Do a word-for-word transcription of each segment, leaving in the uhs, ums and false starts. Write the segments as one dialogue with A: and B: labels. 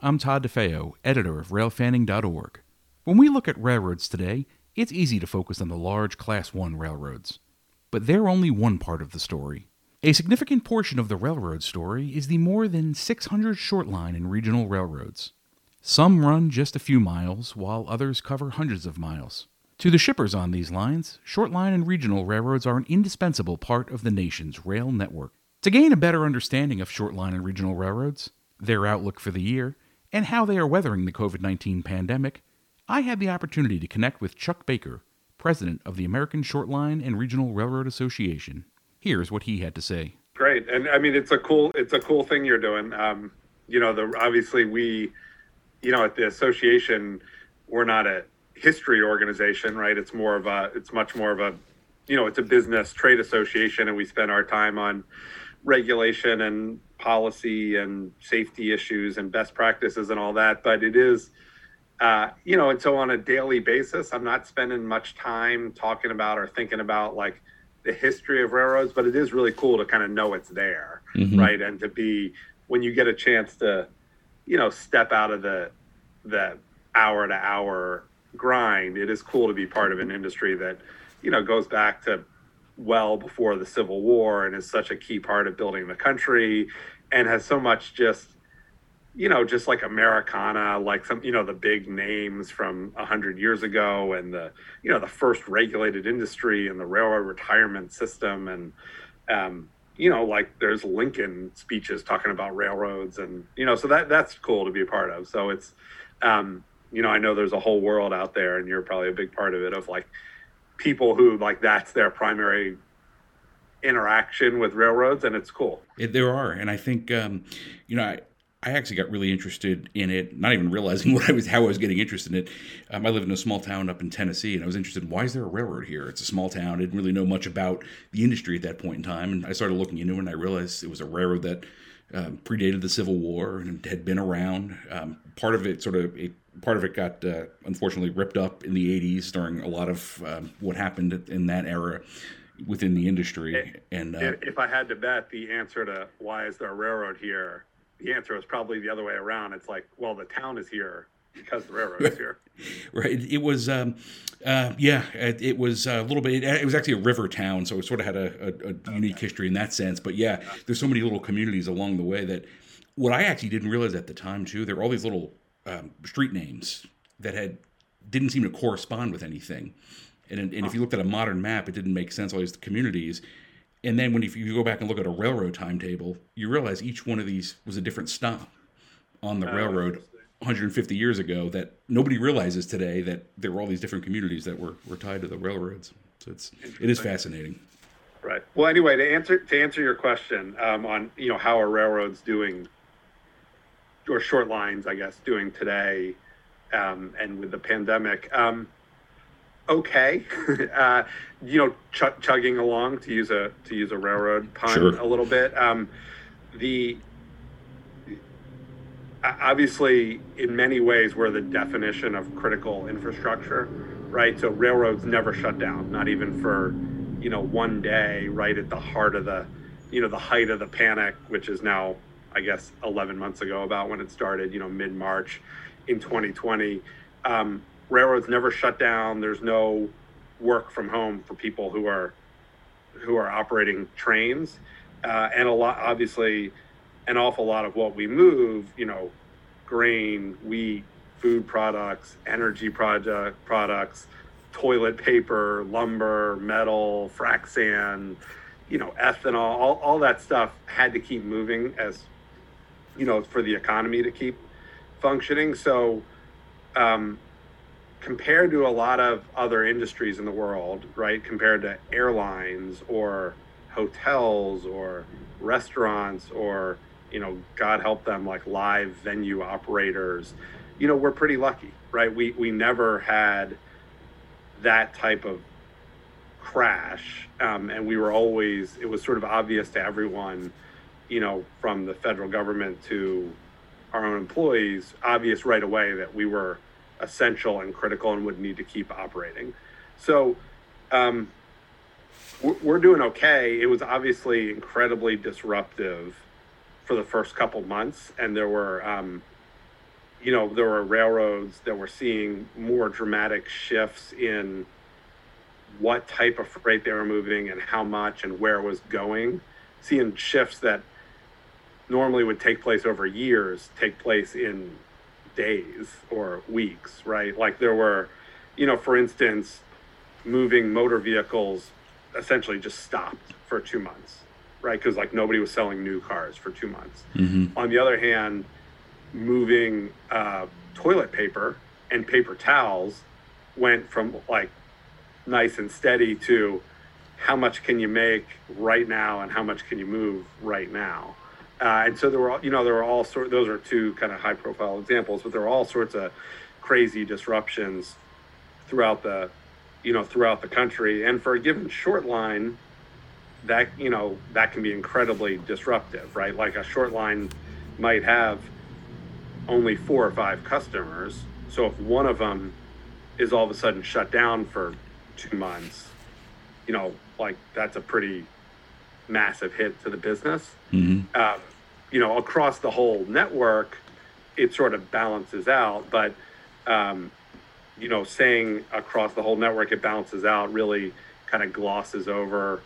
A: I'm Todd DeFeo, editor of rail fanning dot org. When we look at railroads today, it's easy to focus on the large Class one railroads. But they're only one part of the story. A significant portion of the railroad story is the more than six hundred short line and regional railroads. Some run just a few miles, while others cover hundreds of miles. To the shippers on these lines, short line and regional railroads are an indispensable part of the nation's rail network. To gain a better understanding of short line and regional railroads, their outlook for the year, and how they are weathering the covid nineteen pandemic, I had the opportunity to connect with Chuck Baker, president of the American Short Line and Regional Railroad Association. Here's what he had to say.
B: Great, and I mean it's a cool it's a cool thing you're doing. Um, you know, the obviously we, you know, at the association, we're not a history organization, right? It's more of a it's much more of a, you know, it's a business trade association, and we spend our time on regulation and policy and safety issues and best practices and all that. But it is, uh, you know, and so on a daily basis, I'm not spending much time talking about or thinking about like the history of railroads, but it is really cool to kind of know it's there, mm-hmm. right? And to be, when you get a chance to, you know, step out of the, the hour to hour grind, it is cool to be part of an industry that, you know, goes back to well before the Civil War and is such a key part of building the country and has so much just, you know, just like Americana, like some, you know, the big names from a hundred years ago and the, you know, the first regulated industry and the railroad retirement system. And, um, you know, like there's Lincoln speeches talking about railroads and, you know, so that that's cool to be a part of. So it's, um, you know, I know there's a whole world out there and you're probably a big part of it of like people who like that's their primary interaction with railroads, and it's cool.
A: It, there are, and I think um, you know I, I actually got really interested in it, not even realizing what I was how I was getting interested in it. Um, I live in a small town up in Tennessee, and I was interested in why is there a railroad here? It's a small town. I didn't really know much about the industry at that point in time, and I started looking into it, and I realized it was a railroad that um, predated the Civil War and had been around. Um, part of it sort of it, part of it got uh, unfortunately ripped up in the eighties during a lot of um, what happened in that era within the industry. And uh,
B: if I had to bet the answer to why is there a railroad here, the answer is probably the other way around. It's like, well, the town is here because the railroad is here.
A: Right. It was, um, uh, yeah, it, it was a little bit, it was actually a river town, so it sort of had a, a, a okay. unique history in that sense. But yeah, there's so many little communities along the way that what I actually didn't realize at the time too, there were all these little um, street names that had didn't seem to correspond with anything. And, and if you looked at a modern map, it didn't make sense, all these communities. And then when if you go back and look at a railroad timetable, you realize each one of these was a different stop on the oh, railroad one hundred fifty years ago that nobody realizes today that there were all these different communities that were, were tied to the railroads. So it's it is fascinating.
B: Right. Well, anyway, to answer to answer your question um, on, you know, how are railroads doing, or short lines, I guess, doing today um, and with the pandemic, um, okay, uh, you know, ch- chugging along to use a to use a railroad pun sure. a little bit. Um, the obviously, in many ways, we're the definition of critical infrastructure, right? So railroads never shut down, not even for, you know, one day, right at the heart of the, you know, the height of the panic, which is now, I guess, eleven months ago, about when it started, you know, mid-March in twenty twenty. Um, railroads never shut down. There's no work from home for people who are who are operating trains, uh, and a lot, obviously, an awful lot of what we move, you know, grain, wheat, food products, energy project products, toilet paper, lumber, metal, frac sand, you know, ethanol, all, all that stuff had to keep moving as, you know, for the economy to keep functioning. So, um, compared to a lot of other industries in the world, right, compared to airlines or hotels or restaurants or, you know, God help them, like live venue operators, you know, we're pretty lucky, right? We we never had that type of crash, um, and we were always, it was sort of obvious to everyone, you know, from the federal government to our own employees, obvious right away that we were essential and critical and would need to keep operating. So um, we're doing okay. It was obviously incredibly disruptive for the first couple months, and there were, um, you know, there were railroads that were seeing more dramatic shifts in what type of freight they were moving and how much and where it was going, seeing shifts that normally would take place over years take place in days or weeks, right? Like there were, you know, for instance, moving motor vehicles essentially just stopped for two months, right? Because like nobody was selling new cars for two months.
A: Mm-hmm.
B: On the other hand, moving uh, toilet paper and paper towels went from like nice and steady to how much can you make right now and how much can you move right now. Uh, and so there were, you know, there were all sorts, those are two kind of high profile examples, but there were all sorts of crazy disruptions throughout the, you know, throughout the country. And for a given short line, that, you know, that can be incredibly disruptive, right? Like a short line might have only four or five customers. So if one of them is all of a sudden shut down for two months, you know, like that's a pretty massive hit to the business.
A: Mm-hmm.
B: Um, you know, across the whole network, it sort of balances out. But, um, you know, saying across the whole network it balances out really kind of glosses over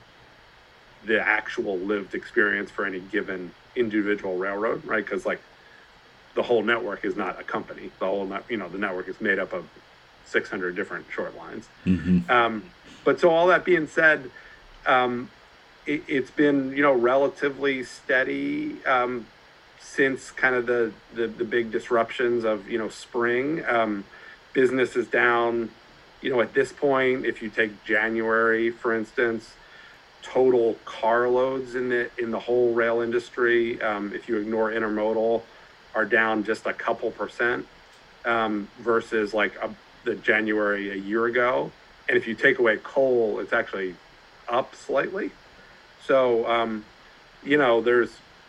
B: the actual lived experience for any given individual railroad, right? Because like the whole network is not a company. The whole, net, you know, the network is made up of six hundred different short lines.
A: Mm-hmm.
B: Um, but so all that being said, um, it, it's been, you know, relatively steady um, since kind of the, the, the big disruptions of, you know, spring. Um, business is down, you know, at this point, if you take January, for instance, total car loads in the, in the whole rail industry, um, if you ignore intermodal, are down just a couple percent um, versus like a, the January a year ago. And if you take away coal, it's actually up slightly. So, um, you know, there's,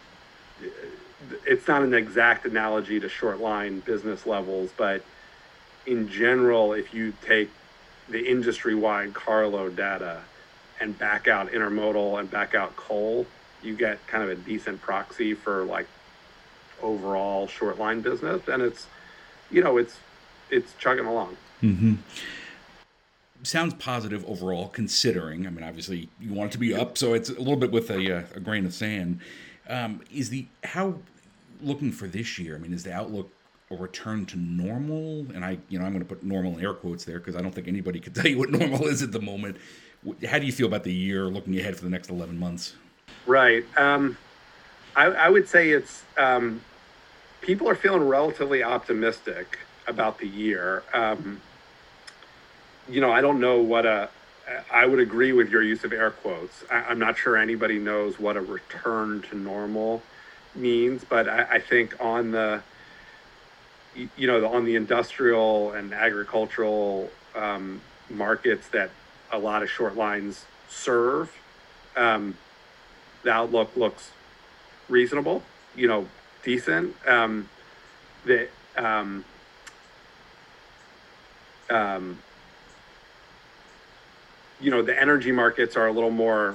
B: it's not an exact analogy to short line business levels, but in general, if you take the industry-wide carload data and back out intermodal and back out coal, you get kind of a decent proxy for like overall short line business. And it's, you know, it's, it's chugging along.
A: Mm-hmm. Sounds positive overall, considering, I mean, obviously you want it to be up, so it's a little bit with a, uh, a grain of sand. Um, is the, how, looking for this year, I mean, is the outlook a return to normal? And I, you know, I'm going to put normal in air quotes there because I don't think anybody could tell you what normal is at the moment. How do you feel about the year looking ahead for the next eleven months?
B: Right. Um, I, I would say it's, um, people are feeling relatively optimistic about the year. Um, you know, I don't know what a, I would agree with your use of air quotes. I, I'm not sure anybody knows what a return to normal means, but I, I think on the, you know, on the industrial and agricultural um, markets that a lot of short lines serve, um, the outlook looks reasonable, you know, decent. Um, the, um, um, you know, the energy markets are a little more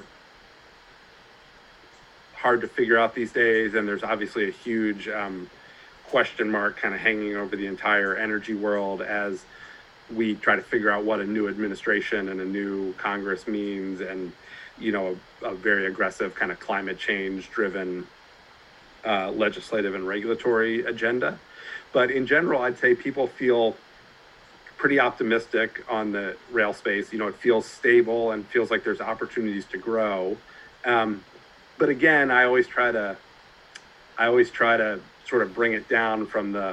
B: hard to figure out these days. And there's obviously a huge um, question mark kind of hanging over the entire energy world as we try to figure out what a new administration and a new Congress means, and, you know, a, a very aggressive kind of climate change driven uh, legislative and regulatory agenda. But in general, I'd say people feel pretty optimistic on the rail space. You know, it feels stable and feels like there's opportunities to grow. Um, but again, I always try to, I always try to sort of bring it down from the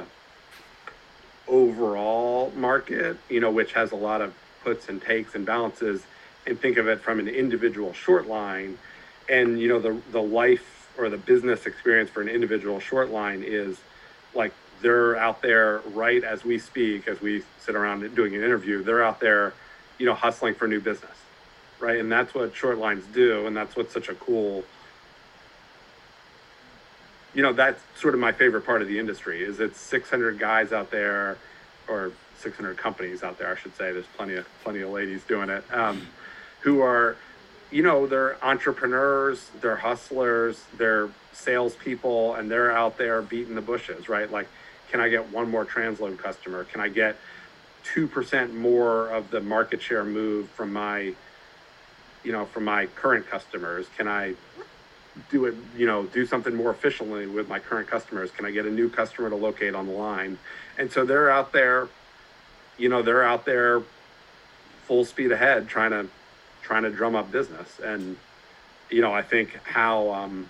B: overall market, you know, which has a lot of puts and takes and balances, and think of it from an individual short line. And, you know, the, the life or the business experience for an individual short line is like, they're out there right as we speak, as we sit around doing an interview, they're out there, you know, hustling for new business, right? And that's what short lines do. And that's what's such a cool, you know, that's sort of my favorite part of the industry is it's six hundred guys out there, or six hundred companies out there, I should say. There's plenty of, plenty of ladies doing it, um, who are, you know, they're entrepreneurs, they're hustlers, they're salespeople, and they're out there beating the bushes, right? Like, can I get one more transload customer? Can I get two percent more of the market share move from my, you know, from my current customers? Can I do it, you know, do something more efficiently with my current customers? Can I get a new customer to locate on the line? And so they're out there, you know, they're out there full speed ahead trying to trying to drum up business. And, you know, I think how um,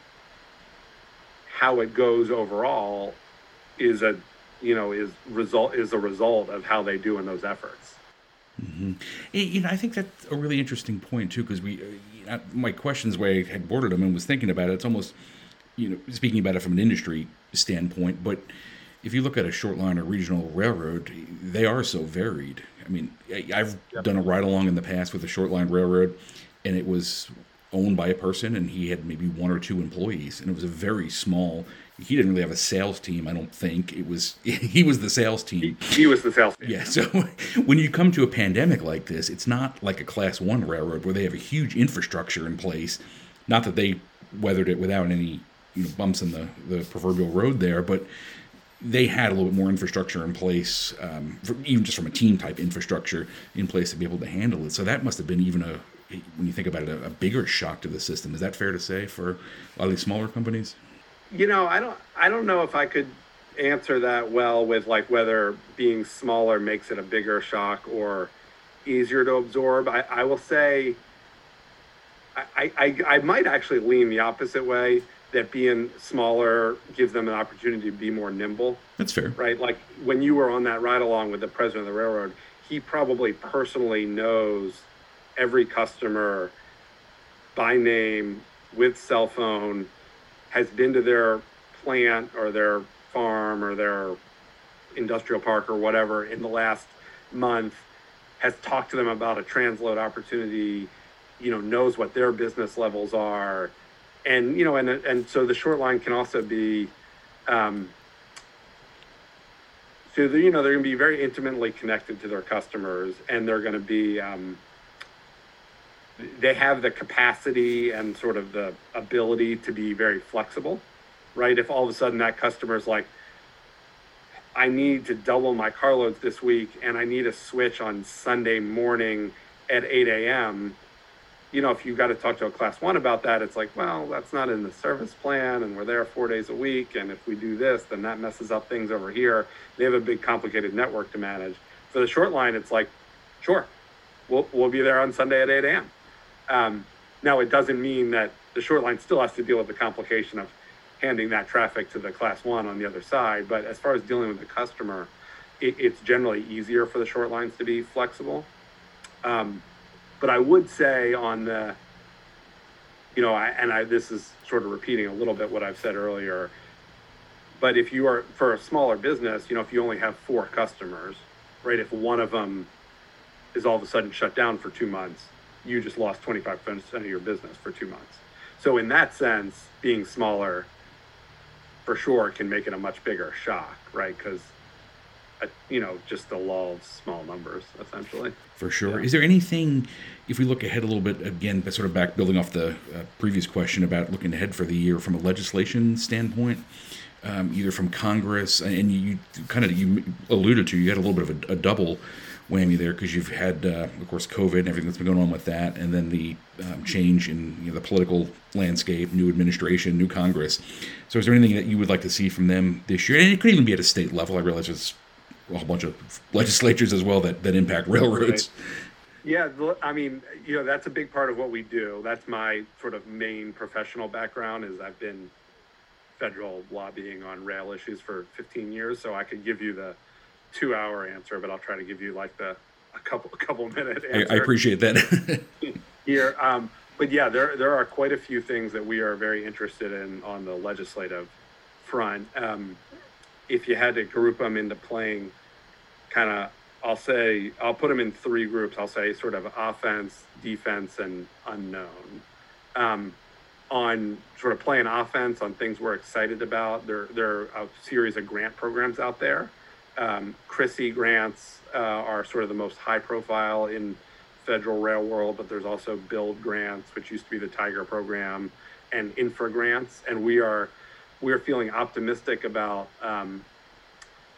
B: how it goes overall is a, you know, is result is a result of how they do in those efforts.
A: Mm-hmm. You know, I think that's a really interesting point too, because we, uh, my questions, where I had bordered them and was thinking about it, it's almost, you know, speaking about it from an industry standpoint. But if you look at a short line or regional railroad, they are so varied. I mean, I've
B: Yep.
A: done a ride along in the past with a short line railroad, and it was owned by a person, and he had maybe one or two employees, and it was a very small. He didn't really have a sales team, I don't think. It was he was the sales team.
B: He, he was the salesman.
A: Yeah, so when you come to a pandemic like this, it's not like a class one railroad where they have a huge infrastructure in place. Not that they weathered it without any, you know, bumps in the, the proverbial road there, but they had a little bit more infrastructure in place, um, for, even just from a team type infrastructure in place to be able to handle it. So that must have been even a, when you think about it, a, a bigger shock to the system. Is that fair to say for a lot of these smaller companies?
B: You know, I don't I don't know if I could answer that well with like whether being smaller makes it a bigger shock or easier to absorb. I, I will say I, I, I might actually lean the opposite way, that being smaller gives them an opportunity to be more nimble.
A: That's fair.
B: Right? Like when you were on that ride along with the president of the railroad, he probably personally knows every customer by name with cell phone, has been to their plant or their farm or their industrial park or whatever in the last month, has talked to them about a transload opportunity, you know, knows what their business levels are. And, you know, and, and so the short line can also be, um, so, the, you know, they're going to be very intimately connected to their customers, and they're going to be, um, they have the capacity and sort of the ability to be very flexible, right? If all of a sudden that customer is like, I need to double my carloads this week and I need a switch on Sunday morning at eight a.m., you know, if you got to talk to a class one about that, it's like, well, that's not in the service plan, and we're there four days a week, and if we do this, then that messes up things over here. They have a big complicated network to manage. For the short line, it's like, sure, we'll we'll be there on Sunday at eight a.m. Um, now, it doesn't mean that the short line still has to deal with the complication of handing that traffic to the class one on the other side. But as far as dealing with the customer, it, it's generally easier for the short lines to be flexible. Um, but I would say on the, you know, I, and I, this is sort of repeating a little bit what I've said earlier, but if you are, for a smaller business, you know, if you only have four customers, right, if one of them is all of a sudden shut down for two months, you just lost twenty-five percent of your business for two months. So in that sense, being smaller for sure can make it a much bigger shock, right? Because, uh, you know, just the law of small numbers, essentially.
A: For sure.
B: Yeah.
A: Is there anything, if we look ahead a little bit, again, but sort of back building off the uh, previous question about looking ahead for the year from a legislation standpoint, um, either from Congress, and you, you kind of you alluded to, you had a little bit of a, a double whammy there because you've had, uh, of course, COVID and everything that's been going on with that, and then the um, change in you know, the political landscape, new administration, new Congress. So is there anything that you would like to see from them this year? And it could even be at a state level. I realize there's a whole bunch of legislatures as well that, that impact railroads.
B: Right. Yeah, I mean, you know, that's a big part of what we do. That's my sort of main professional background, is I've been federal lobbying on rail issues for fifteen years, so I could give you the two-hour answer, but I'll try to give you like the a couple a couple minute answer.
A: I, I appreciate that.
B: Here, um, but yeah, there there are quite a few things that we are very interested in on the legislative front. Um, if you had to group them into playing kind of, I'll say, I'll put them in three groups. I'll say sort of offense, defense, and unknown. Um, on sort of playing offense on things we're excited about, there, there are a series of grant programs out there. Um, C R I S I grants uh, are sort of the most high profile in federal rail world, but there's also BUILD grants, which used to be the Tiger program, and infra grants. And we are, we are feeling optimistic about um,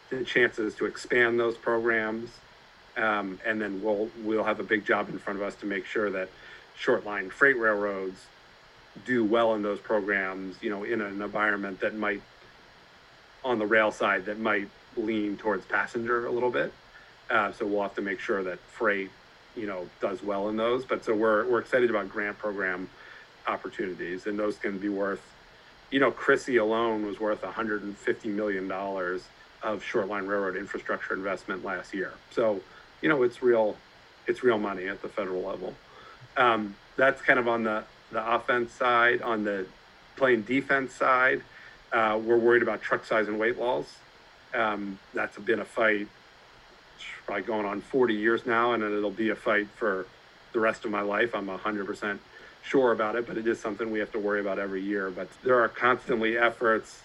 B: the chances to expand those programs. Um, and then we'll we'll have a big job in front of us to make sure that short line freight railroads do well in those programs, you know, in an environment that might, on the rail side, that might lean towards passenger a little bit. Uh, so we'll have to make sure that freight, you know, does well in those. But so we're we're excited about grant program opportunities, and those can be worth, you know, Chrissy alone was worth one hundred fifty million dollars of short line railroad infrastructure investment last year. So, you know, it's real, it's real money at the federal level. Um, that's kind of on the, the offense side. On the playing defense side, uh, we're worried about truck size and weight laws. Um, that's been a fight probably going on forty years now, and it'll be a fight for the rest of my life. I'm one hundred percent sure about it, but it is something we have to worry about every year. But there are constantly efforts,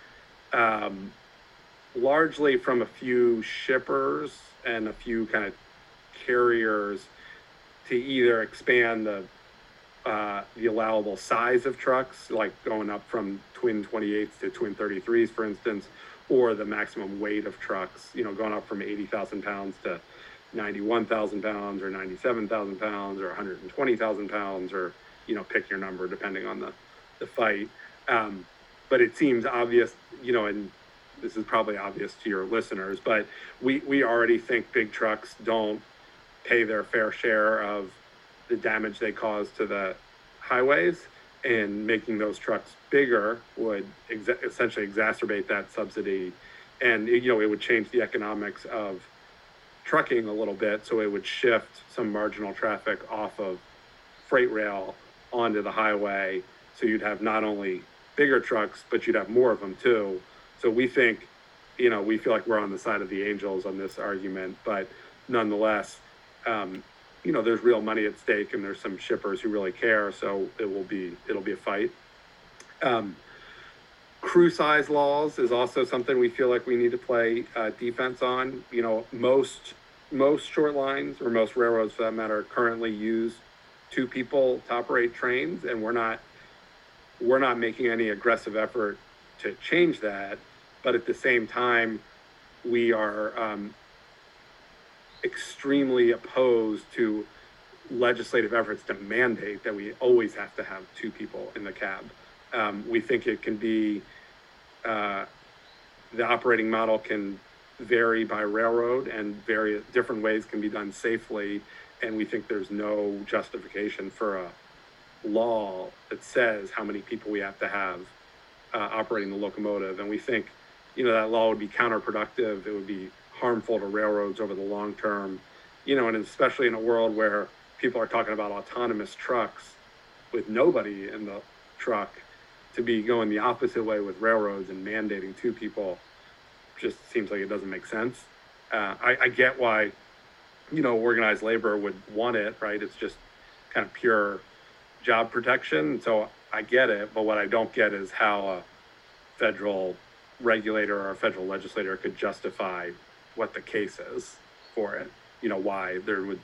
B: um, largely from a few shippers and a few kind of carriers, to either expand the uh, the allowable size of trucks, like going up from twin twenty-eights to twin thirty-threes, for instance, or the maximum weight of trucks, you know, going up from eighty thousand pounds to ninety-one thousand pounds or ninety-seven thousand pounds or one hundred twenty thousand pounds, or, you know, pick your number depending on the, the fight. Um, but it seems obvious, you know, and this is probably obvious to your listeners, but we, we already think big trucks don't pay their fair share of the damage they cause to the highways, and making those trucks bigger would ex- essentially exacerbate that subsidy. And, you know, it would change the economics of trucking a little bit. So it would shift some marginal traffic off of freight rail onto the highway. So you'd have not only bigger trucks, but you'd have more of them too. So we think, you know, we feel like we're on the side of the angels on this argument, but nonetheless, um, you know, there's real money at stake, and there's some shippers who really care. So it will be, it'll be a fight. Um, crew size laws is also something we feel like we need to play uh, defense on. You know, most, most short lines, or most railroads for that matter, currently use two people to operate trains, and we're not, we're not making any aggressive effort to change that. But at the same time, we are um, extremely opposed to legislative efforts to mandate that we always have to have two people in the cab. Um, we think it can be, uh, the operating model can vary by railroad, and various different ways can be done safely. And we think there's no justification for a law that says how many people we have to have uh, operating the locomotive. And we think, you know, that law would be counterproductive. It would be harmful to railroads over the long term, you know, and especially in a world where people are talking about autonomous trucks with nobody in the truck, to be going the opposite way with railroads and mandating two people just seems like it doesn't make sense. Uh, I, I get why, you know, organized labor would want it, right? It's just kind of pure job protection. So I get it, but what I don't get is how a federal regulator or a federal legislator could justify what the case is for it. You know, why there would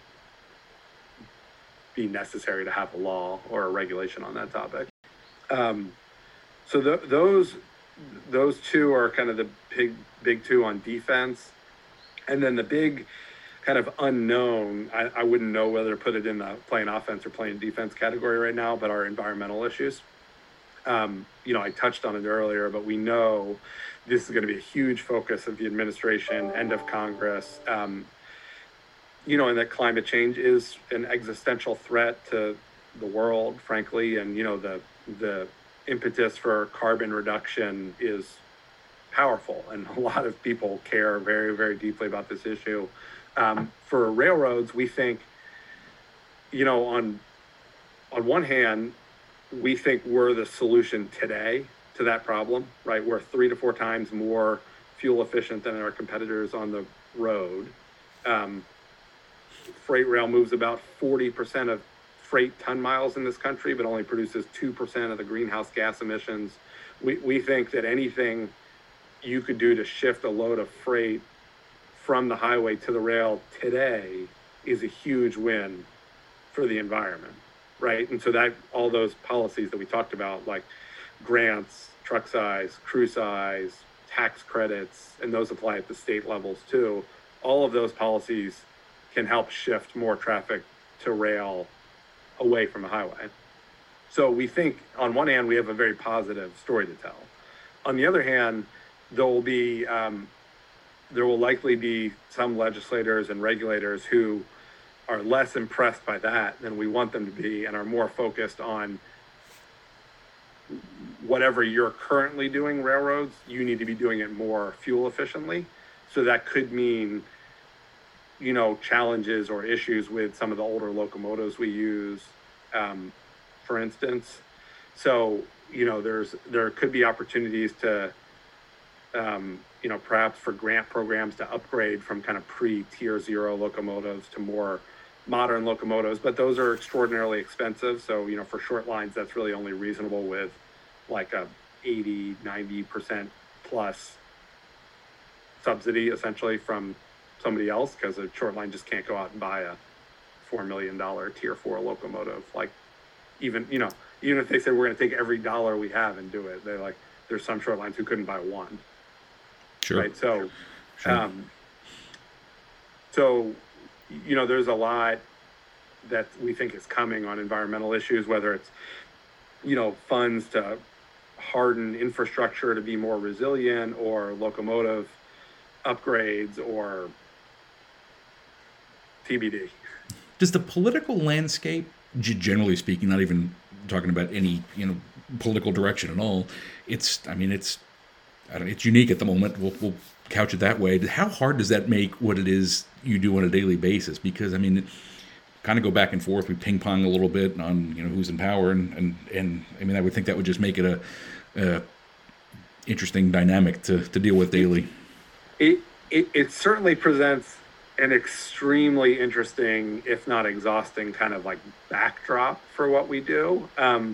B: be necessary to have a law or a regulation on that topic. Um, so th- those those two are kind of the big big two on defense, and then the big kind of unknown, I, I wouldn't know whether to put it in the playing offense or playing defense category right now, but are environmental issues. Um, you know, I touched on it earlier, but we know this is going to be a huge focus of the administration and of Congress. Um, you know, and that climate change is an existential threat to the world, frankly. And, you know, the the impetus for carbon reduction is powerful, and a lot of people care very, very deeply about this issue. Um, for railroads, we think, you know, on on one hand, we think we're the solution today to that problem, right? We're three to four times more fuel efficient than our competitors on the road. Um, freight rail moves about forty percent of freight ton miles in this country, but only produces two percent of the greenhouse gas emissions. We, we think that anything you could do to shift a load of freight from the highway to the rail today is a huge win for the environment, right? And so that all those policies that we talked about, like grants, truck size, crew size, tax credits, and those apply at the state levels too. All of those policies can help shift more traffic to rail away from the highway. So we think, on one hand, we have a very positive story to tell. On the other hand, there will be um, there will likely be some legislators and regulators who are less impressed by that than we want them to be, and are more focused on whatever you're currently doing, railroads, you need to be doing it more fuel efficiently. So that could mean, you know, challenges or issues with some of the older locomotives we use, um, for instance. So, you know, there's there could be opportunities to, um, you know, perhaps for grant programs to upgrade from kind of pre-tier zero locomotives to more modern locomotives, but those are extraordinarily expensive. So, you know, for short lines, that's really only reasonable with like a eighty, ninety percent plus subsidy essentially from somebody else, because a short line just can't go out and buy a four million dollars tier four locomotive. Like, even, you know, even if they said we're going to take every dollar we have and do it, they're like, there's some short lines who couldn't buy one.
A: Sure.
B: Right. So,
A: sure.
B: um, so, you know, there's a lot that we think is coming on environmental issues, whether it's, you know, funds to harden infrastructure to be more resilient, or locomotive upgrades, or T B D.
A: Does the political landscape, g- generally speaking, not even talking about any, you know, political direction at all, it's, I mean, it's, I don't know, it's unique at the moment. We'll, we'll couch it that way. How hard does that make what it is you do on a daily basis? Because, I mean, it, kind of go back and forth. We ping pong a little bit on, you know, who's in power, and, and, and I mean, I would think that would just make it a, a interesting dynamic to, to deal with daily.
B: It, it it certainly presents an extremely interesting, if not exhausting, kind of like backdrop for what we do. Um,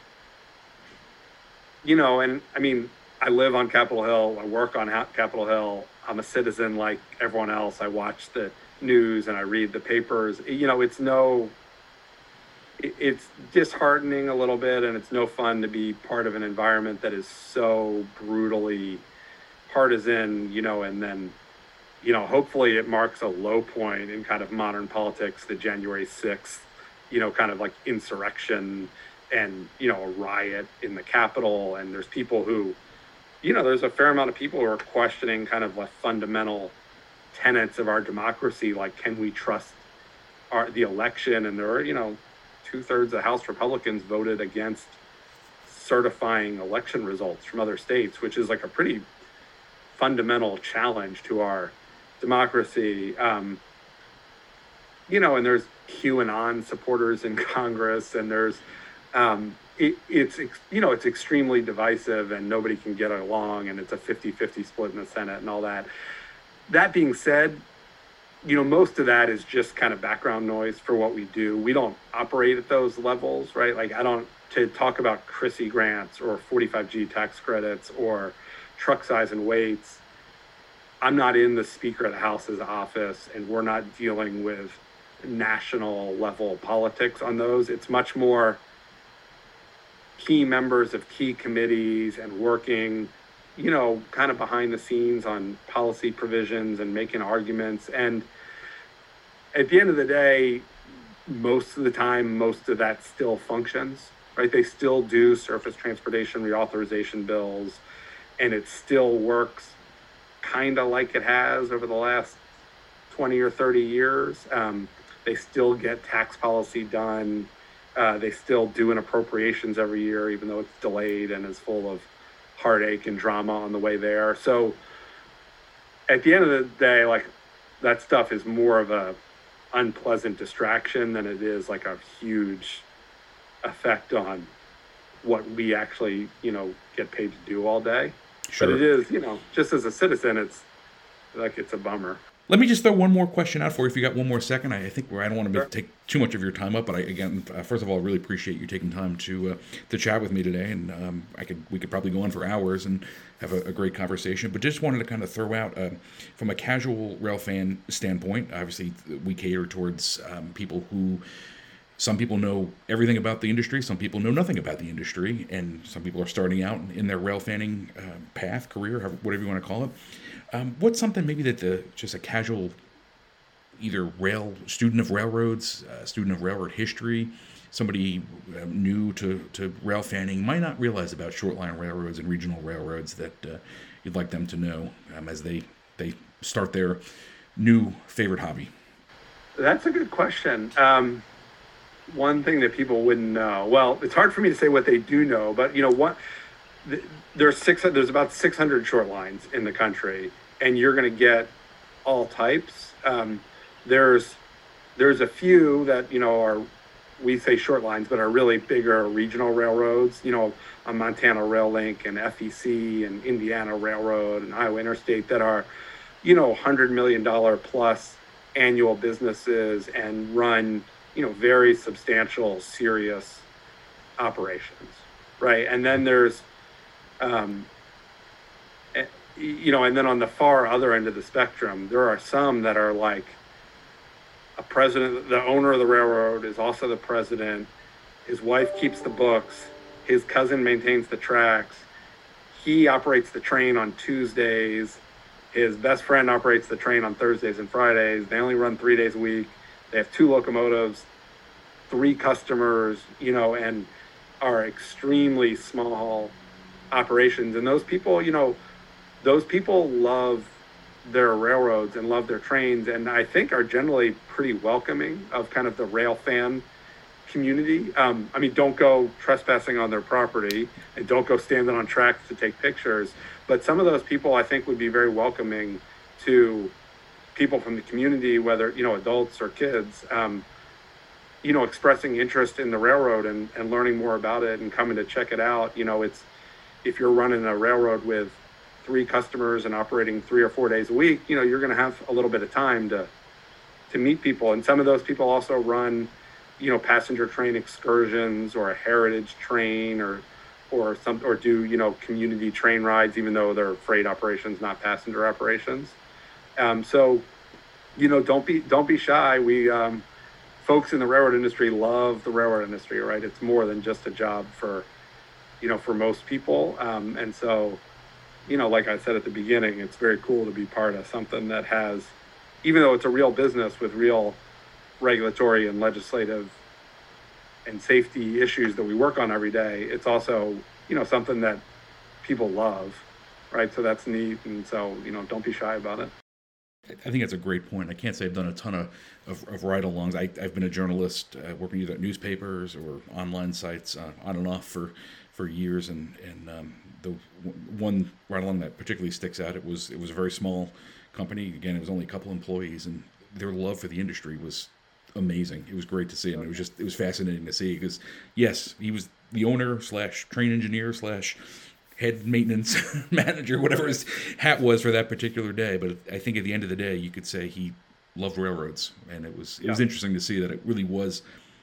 B: you know, and I mean, I live on Capitol Hill. I work on ha- Capitol Hill. I'm a citizen like everyone else. I watch the news and I read the papers. You know, it's no, it, it's disheartening a little bit, and it's no fun to be part of an environment that is so brutally partisan, you know, and then, you know, hopefully it marks a low point in kind of modern politics, the January sixth, you know, kind of like insurrection and, you know, a riot in the Capitol. And there's people who, you know, there's a fair amount of people who are questioning kind of like fundamental tenets of our democracy, like, can we trust our the election? And there are, you know, two thirds of House Republicans voted against certifying election results from other states, which is like a pretty fundamental challenge to our democracy. Um, you know, and there's QAnon supporters in Congress, and there's um, it, it's you know, it's extremely divisive, and nobody can get along, and it's a fifty-fifty split in the Senate and all that. That being said, you know, most of that is just kind of background noise for what we do. We don't operate at those levels, right? Like, I don't, to talk about Chrissy grants or forty-five G tax credits or truck size and weights, I'm not in the Speaker of the House's office, and we're not dealing with national level politics on those. It's much more key members of key committees and working, you know, kind of behind the scenes on policy provisions and making arguments. And at the end of the day, most of the time, most of that still functions, right? They still do surface transportation reauthorization bills, and it still works kind of like it has over the last twenty or thirty years. Um, they still get tax policy done. Uh, they still do an appropriations every year, even though it's delayed and is full of heartache and drama on the way there. So at the end of the day, like, that stuff is more of a unpleasant distraction than it is like a huge effect on what we actually, you know, get paid to do all day.
A: Sure.
B: But it is, you know, just as a citizen, it's like, it's a bummer.
A: Let me just throw one more question out for you if you got one more second. I, I think I don't want to
B: Sure.
A: take too much of your time up, but I, again, uh, first of all, I really appreciate you taking time to uh, to chat with me today, and um, I could we could probably go on for hours and have a, a great conversation. But just wanted to kind of throw out, uh, from a casual rail fan standpoint, obviously we cater towards um, people who, some people know everything about the industry, some people know nothing about the industry, and some people are starting out in their rail fanning uh, path, career, whatever you want to call it. Um, what's something maybe that the just a casual, either rail student of railroads, uh, student of railroad history, somebody uh, new to, to rail fanning might not realize about short line railroads and regional railroads that uh, you'd like them to know um, as they, they start their new favorite hobby?
B: That's a good question. Um, one thing that people wouldn't know, well, it's hard for me to say what they do know, but you know what, there's six, there's about six hundred short lines in the country, and you're going to get all types. Um, there's, there's a few that, you know, are, we say short lines, but are really bigger regional railroads, you know, a Montana Rail Link and F E C and Indiana Railroad and Iowa Interstate that are, you know, one hundred million dollars plus annual businesses and run, you know, very substantial, serious operations, right? And then there's, um, you know, and then on the far other end of the spectrum, there are some that are like, a president, the owner of the railroad is also the president. His wife keeps the books. His cousin maintains the tracks. He operates the train on Tuesdays. His best friend operates the train on Thursdays and Fridays. They only run three days a week. They have two locomotives, three customers, you know, and are extremely small operations. And those people, you know, those people love their railroads and love their trains, and I think are generally pretty welcoming of kind of the rail fan community. Um, I mean, don't go trespassing on their property and don't go standing on tracks to take pictures, but some of those people I think would be very welcoming to people from the community, whether, you know, adults or kids, um, you know, expressing interest in the railroad and, and learning more about it and coming to check it out. You know, it's, if you're running a railroad with three customers and operating three or four days a week, you know, you're going to have a little bit of time to to meet people. And some of those people also run, you know, passenger train excursions or a heritage train or or some or do, you know, community train rides, even though they're freight operations, not passenger operations. Um, so, you know, don't be don't be shy. We um, folks in the railroad industry love the railroad industry, right? It's more than just a job for, you know, for most people. Um, and so, you know, like I said at the beginning, it's very cool to be part of something that has, even though it's a real business with real regulatory and legislative and safety issues that we work on every day, it's also, you know, something that people love, right? So that's neat. And so, you know, don't be shy about it.
A: I think that's a great point. I can't say I've done a ton of, of, of ride-alongs. I, I've been a journalist uh, working either at newspapers or online sites uh, on and off for, for years, and, and um, the one ride-along that particularly sticks out, it was it was a very small company. Again, it was only a couple employees, and their love for the industry was amazing. It was great to see, and it was just it was fascinating to see because, yes, he was the owner slash train engineer slash head maintenance manager, whatever his hat was for that particular day. But I think at the end of the day, you could say he loved railroads, and it was it yeah. was interesting to see that it really was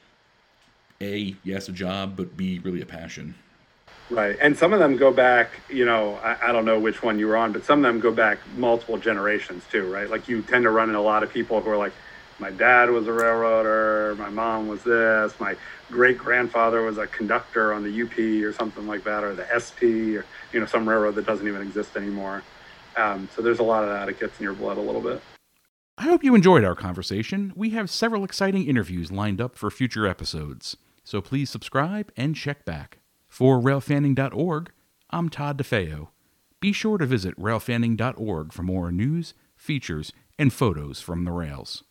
A: A, yes, a job, but B, really a passion.
B: Right. And some of them go back, you know, I, I don't know which one you were on, but some of them go back multiple generations too, right? Like you tend to run into a lot of people who are like, my dad was a railroader, my mom was this, my great grandfather was a conductor on the U P or something like that, or the S P, or, you know, some railroad that doesn't even exist anymore. Um, so there's a lot of that. It gets in your blood a little bit.
A: I hope you enjoyed our conversation. We have several exciting interviews lined up for future episodes, so please subscribe and check back. For rail fanning dot org, I'm Todd DeFeo. Be sure to visit rail fanning dot org for more news, features, and photos from the rails.